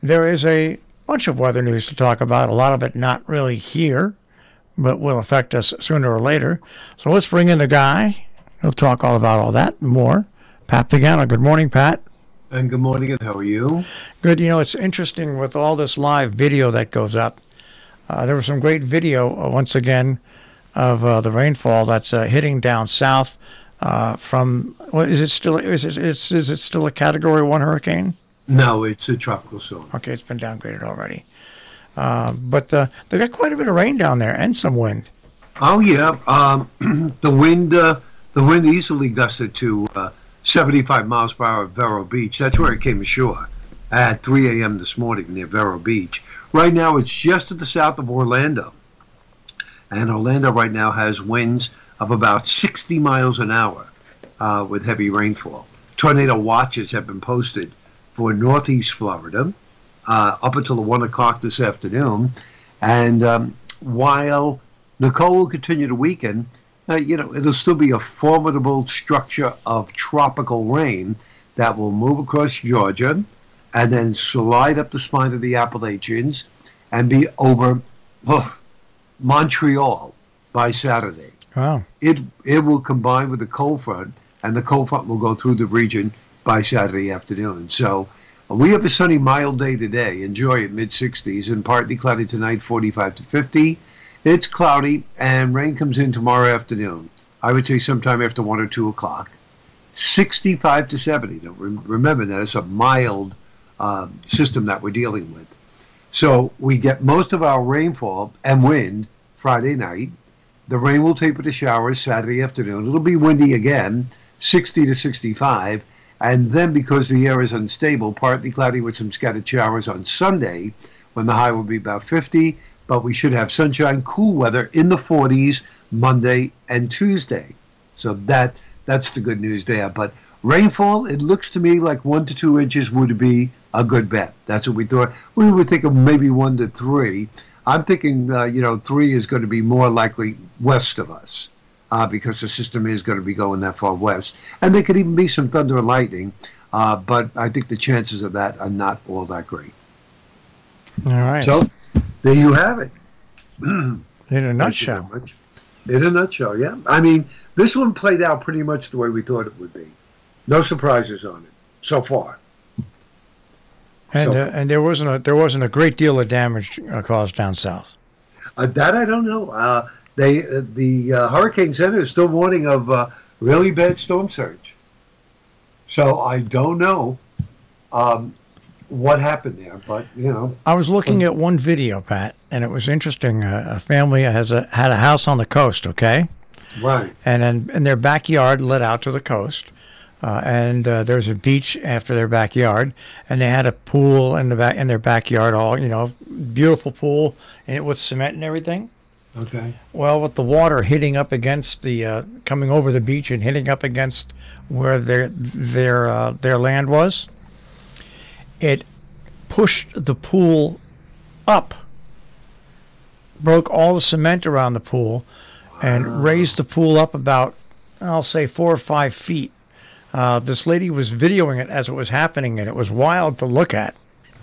There is a bunch of weather news to talk about, a lot of it not really here, but will affect us sooner or later. So let's bring in the guy. He'll talk all about all that and more. Pat Pagano. Good morning, Pat. And good morning, and how are you? Good. You know, it's interesting with all this live video that goes up. There was some great video, once again, of the rainfall that's hitting down south from, what is it still, is it still a Category 1 hurricane? No, it's a tropical storm. Okay, it's been downgraded already. But they got quite a bit of rain down there and some wind. Oh yeah, the wind easily gusted to 75 miles per hour at Vero Beach. That's where it came ashore at 3 a.m. this morning near Vero Beach. Right now, it's just to the south of Orlando, and Orlando right now has winds of about 60 miles an hour with heavy rainfall. Tornado watches have been posted for northeast Florida up until 1 o'clock this afternoon. And while Nicole will continue to weaken, it'll still be a formidable structure of tropical rain that will move across Georgia and then slide up the spine of the Appalachians and be over Montreal by Saturday. Wow. It will combine with the cold front, and the cold front will go through the region by Saturday afternoon. So we have a sunny, mild day today. Enjoy it, mid-60s, and partly cloudy tonight, 45 to 50. It's cloudy, and rain comes in tomorrow afternoon. I would say sometime after 1 or 2 o'clock. 65 to 70. Now, remember, that's a mild system that we're dealing with. So we get most of our rainfall and wind Friday night. The rain will taper to showers Saturday afternoon. It'll be windy again, 60 to 65. And then because the air is unstable, partly cloudy with some scattered showers on Sunday, when the high will be about 50. But we should have sunshine, cool weather in the 40s Monday and Tuesday. So that's the good news there. But rainfall, it looks to me like 1 to 2 inches would be a good bet. That's what we thought. We would think of maybe 1 to 3. I'm thinking, 3 is going to be more likely west of us because the system is going to be going that far west. And there could even be some thunder and lightning, but I think the chances of that are not all that great. All right. So there you have it. In a nutshell. In a nutshell, yeah. I mean, this one played out pretty much the way we thought it would be. No surprises on it so far. And there wasn't a great deal of damage caused down south. That I don't know. The Hurricane Center is still warning of really bad storm surge. So I don't know what happened there, but I was looking at one video, Pat, and it was interesting. A family had a house on the coast, okay? Right. And then in their backyard led out to the coast. And there's a beach after their backyard, and they had a pool in their backyard, all beautiful pool, and it was cement and everything. Okay. Well, with the water hitting up against coming over the beach and hitting up against where their land was, it pushed the pool up, broke all the cement around the pool, and raised the pool up about, I'll say, 4 or 5 feet. This lady was videoing it as it was happening, and it was wild to look at.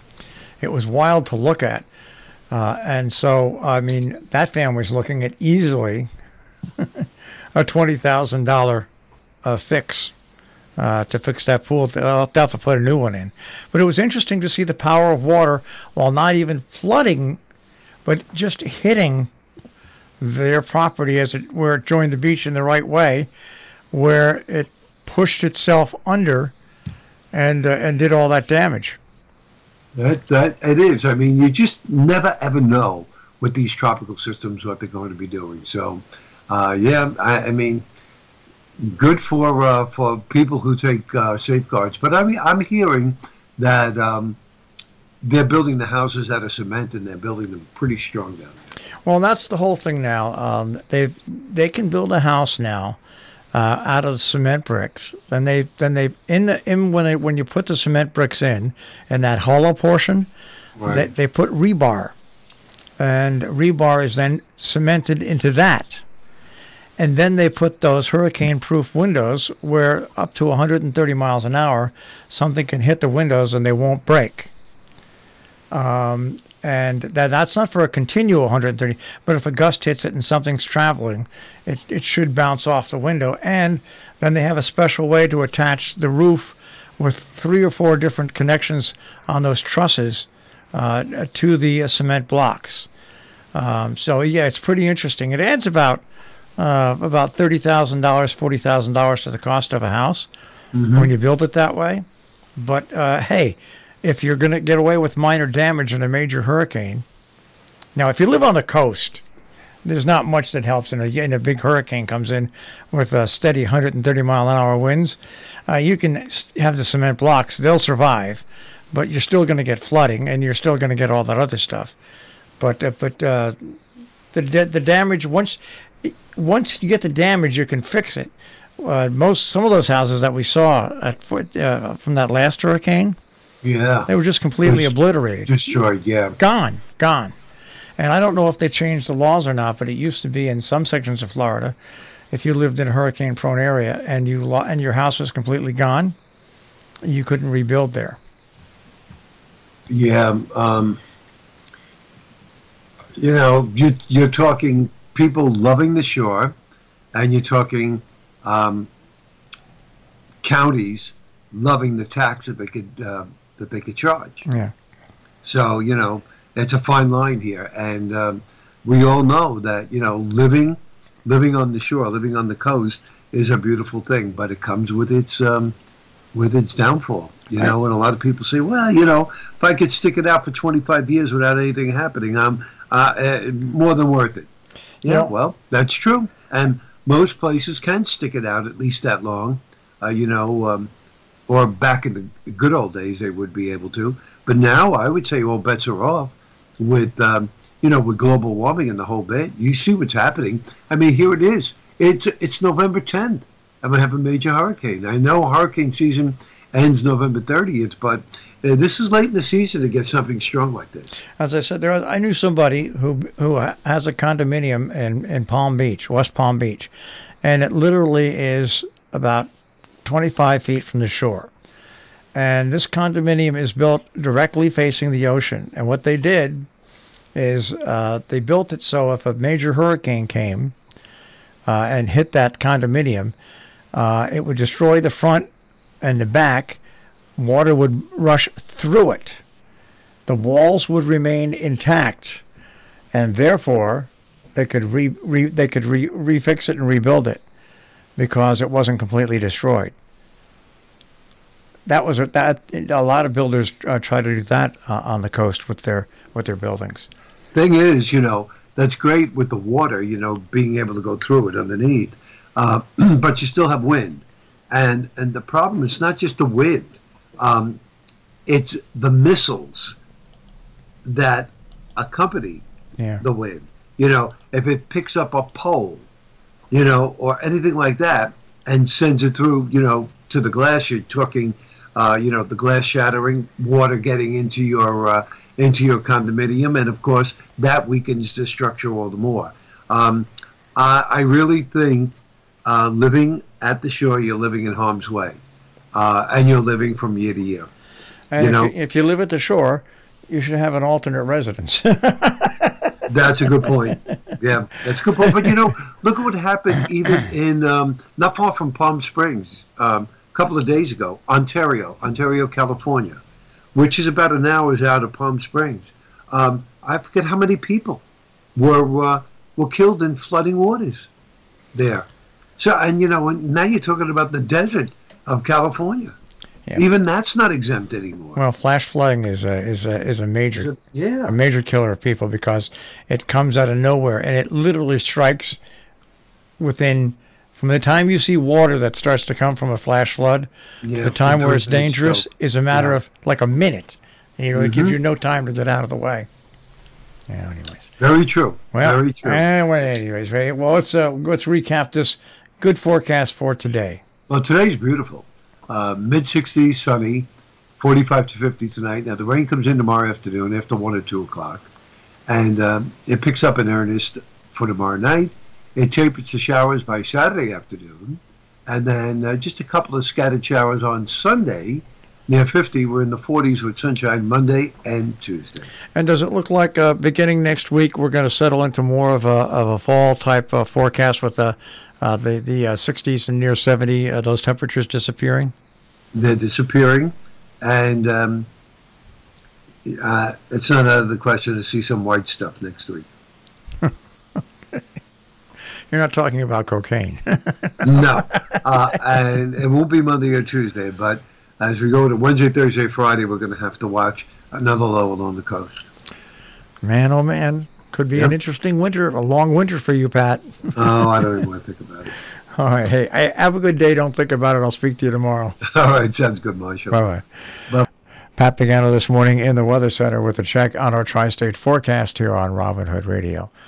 And so, I mean, that family's looking at easily a $20,000 fix to fix that pool. They'll have to put a new one in. But it was interesting to see the power of water, while not even flooding, but just hitting their property where it joined the beach in the right way, where it pushed itself under and did all that damage. That it is. I mean, you just never ever know with these tropical systems what they're going to be doing. So, I mean, good for people who take safeguards. But I mean, I'm hearing that they're building the houses out of cement, and they're building them pretty strong down there. Well, that's the whole thing now. They can build a house now out of cement bricks. Then when you put the cement bricks in that hollow portion, right, they put rebar, and rebar is then cemented into that. And then they put those hurricane-proof windows where up to 130 miles an hour, something can hit the windows and they won't break. And that's not for a continual 130, but if a gust hits it and something's traveling, it should bounce off the window. And then they have a special way to attach the roof with 3 or 4 different connections on those trusses to the cement blocks. So yeah, it's pretty interesting. It adds about $30,000, $40,000 to the cost of a house when you build it that way. But hey, if you're going to get away with minor damage in a major hurricane, now if you live on the coast, there's not much that helps. In a big hurricane comes in with a steady 130-mile-an-hour winds, you can have the cement blocks; they'll survive, but you're still going to get flooding, and you're still going to get all that other stuff. But the damage, once you get the damage, you can fix it. Some of those houses that we saw from that last hurricane, they were just completely obliterated, destroyed, gone. And I don't know if they changed the laws or not, but it used to be in some sections of Florida, if you lived in a hurricane-prone area and your house was completely gone, you couldn't rebuild there. Yeah, you're talking people loving the shore, and you're talking counties loving the tax that they could charge. Yeah. So it's a fine line here, and we all know that living on the shore, living on the coast is a beautiful thing, but it comes with its downfall. And a lot of people say, well, if I could stick it out for 25 years without anything happening, I'm more than worth it. Yeah, well, that's true, and most places can stick it out at least that long, or back in the good old days they would be able to. But now I would say all bets are off with global warming and the whole bit. You see what's happening. I mean, here it is. It's November 10th, and we have a major hurricane. I know hurricane season ends November 30th, but this is late in the season to get something strong like this. As I said, I knew somebody who has a condominium in Palm Beach, West Palm Beach, and it literally is about 25 feet from the shore. And this condominium is built directly facing the ocean. And what they did is they built it so if a major hurricane came and hit that condominium, it would destroy the front and the back. Water would rush through it. The walls would remain intact, and therefore they could refix it and rebuild it because it wasn't completely destroyed. A lot of builders try to do that on the coast with their buildings. Thing is, that's great with the water, being able to go through it underneath, but you still have wind, and the problem is not just the wind. It's the missiles that accompany the wind. If it picks up a pole, or anything like that, and sends it through, to the glass, you're talking, the glass shattering, water getting into your condominium, and of course that weakens the structure all the more. I really think living at the shore, you're living in harm's way. And you're living from year to year. And if you live at the shore, you should have an alternate residence. That's a good point. Yeah, that's a good point. But, look at what happened even in, not far from Palm Springs, a couple of days ago, Ontario, California, which is about an hour's out of Palm Springs. I forget how many people were killed in flooding waters there. So, and now you're talking about the desert of California. Yeah. Even that's not exempt anymore. Well, flash flooding is a major killer of people because it comes out of nowhere and it literally strikes from the time you see water that starts to come from a flash flood to the time where it's dangerous is a matter of like a minute. It gives you no time to get out of the way. Yeah. Anyways. Very true. Well, very true. Anyways, right? Well, let's recap this good forecast for today. Well, today's beautiful. Mid-60s, sunny, 45 to 50 tonight. Now, the rain comes in tomorrow afternoon after 1 or 2 o'clock. And it picks up in earnest for tomorrow night. It tapers to showers by Saturday afternoon. And then just a couple of scattered showers on Sunday. Near 50. We're in the 40s with sunshine Monday and Tuesday. And does it look like beginning next week we're going to settle into more of a fall type forecast with the 60s and near 70, those temperatures disappearing? They're disappearing, and it's not out of the question to see some white stuff next week. You're not talking about cocaine. No, and it won't be Monday or Tuesday, but as we go to Wednesday, Thursday, Friday, we're going to have to watch another low along the coast. Man, oh man, could be an interesting winter, a long winter for you, Pat. Oh, I don't even want to think about it. All right, hey, have a good day. Don't think about it. I'll speak to you tomorrow. All right, sounds good, Marshall. Bye-bye. Bye. Pat Pagano this morning in the Weather Center with a check on our tri-state forecast here on Robin Hood Radio.